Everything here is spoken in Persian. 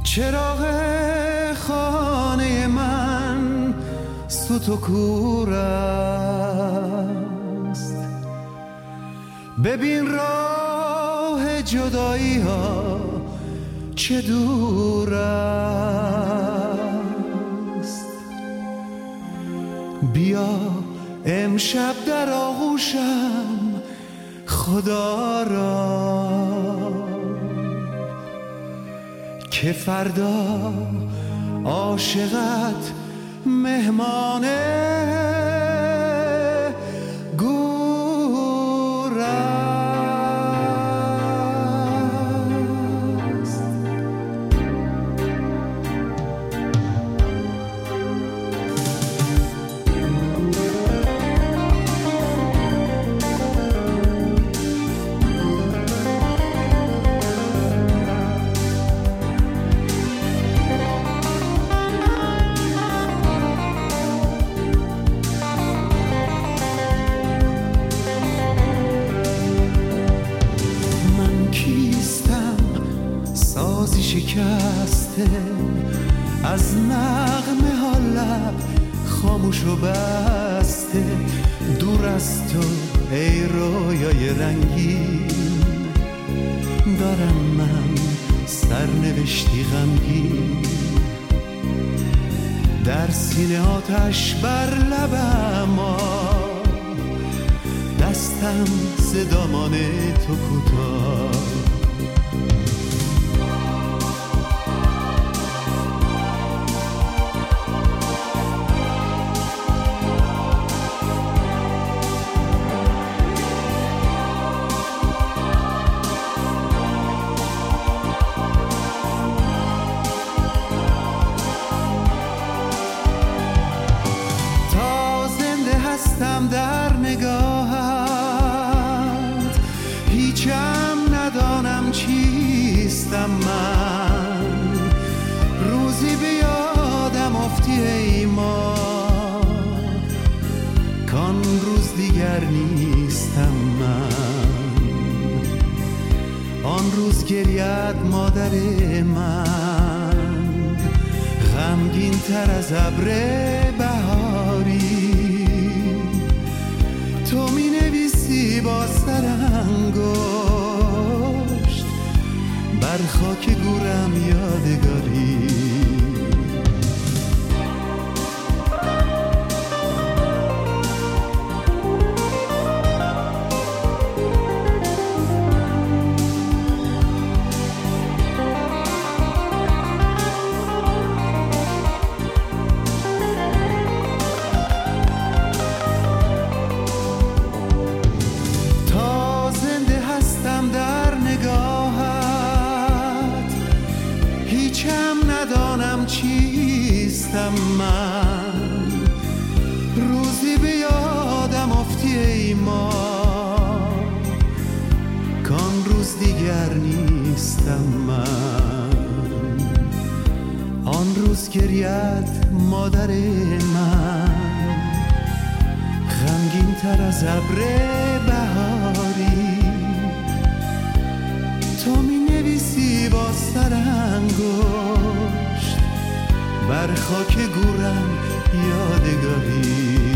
چراغ خانه من سوت و کور است، ببین راه جدایی ها چه دور است. بیا امشب در آغوشم خدا را که فردا عاشقت مهمانه گور است. شکسته از نغمه ها لب خاموش و بسته، دور از تو ای رویای رنگی دارم من سرنوشتی غمگین. در سینه آتش بر لبم دستم ز دامان تو کوتاه. در نگاهت هیچم ندانم چیستم من، روزی به یادم افتی ای ما کان روز دیگر نیستم من. آن روز گریت مادر من غمگین تر از ابر بهاری، تو می نویسی با سرانگشت بر خاک گورم یادگاری. چیستم من، روزی به یادم افتی ای ما کان روز دیگر نیستم من. آن روز گریت مادر من غمگین تر از ابر بهاری، تو می نویسی با سرانگشت بر خاک گورم یادگاری.